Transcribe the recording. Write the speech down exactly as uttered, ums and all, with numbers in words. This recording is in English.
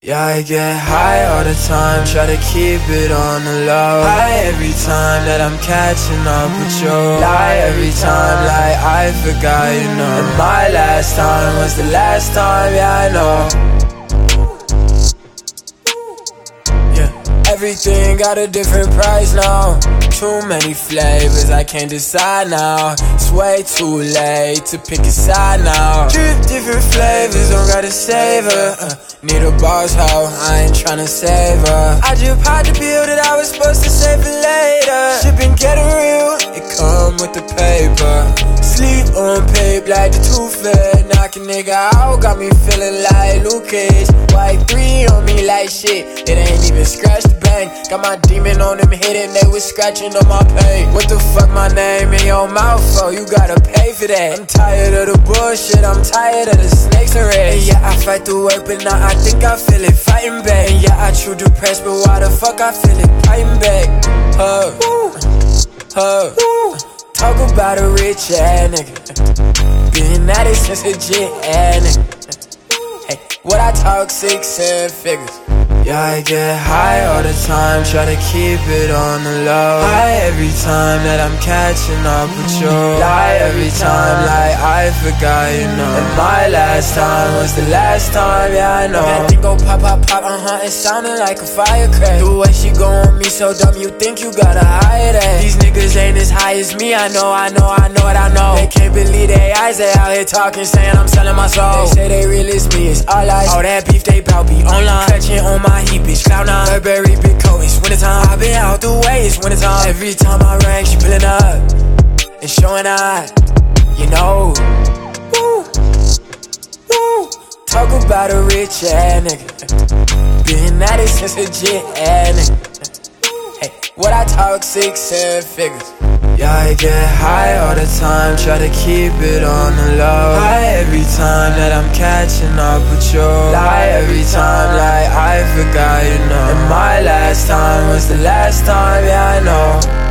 Yeah, I get high all the time, try to keep it on the low. High every time that I'm catching up with you. Lie every time like I forgot, you know. And my last time was the last time, yeah, I know. Yeah, everything got a different price now. Too many flavors, I can't decide now. It's way too late to pick a side now. Drip different flavors, don't gotta savor. uh, Need a boss hoe, I ain't tryna save her. I just popped the pill that I was supposed to save for later. Shipping getting real, it come with the paper. Sleep on paper like the two-fed. Knock a nigga out, got me feeling like Luke Cage. White three on me like shit, it ain't even scratch the bank. Got my demon on them hitting, they was scratching on my pain. What the fuck my name in your mouth for? You gotta pay for that. I'm tired of the bullshit, I'm tired of the snakes and rats. And yeah, I fight the work, but now I think I feel it fighting back. And yeah, I true depressed, but why the fuck I feel it fighting back? Huh, huh. Talk about a rich ass nigga, been at it since a jit ass nigga. Hey, what I talk six, seven figures. Yeah, I get high all the time, try to keep it on the low. High every time that I'm catching up with you. Lie every time like I forgot, you know. And my last time was the last time, yeah, I know. That thing go pop, pop, pop, uh-huh, it sounding like a firecracker. The way she go on me so dumb, you think you gotta hide that. These niggas ain't as high as me, I know, I know, I know what I know. They can't believe their eyes, they out here talking, saying I'm selling my soul. They say they real as me, it's all lies. All that beef they bout be online, clutching on my heat, bitch, cloud nine, Burberry, big coat, it's wintertime. I been out the way, it's wintertime. Every time I rank, she pulling up and showing out, you know. Woo, woo. Talk about a rich ass nigga, been at it since a jit ass nigga. Hey, what I talk six, seven figures. Yeah, I get high all the time, try to keep it on the low. High every time that I'm catching up with you. Lie every time like I forgot, you know. And my last time was the last time, yeah, I know.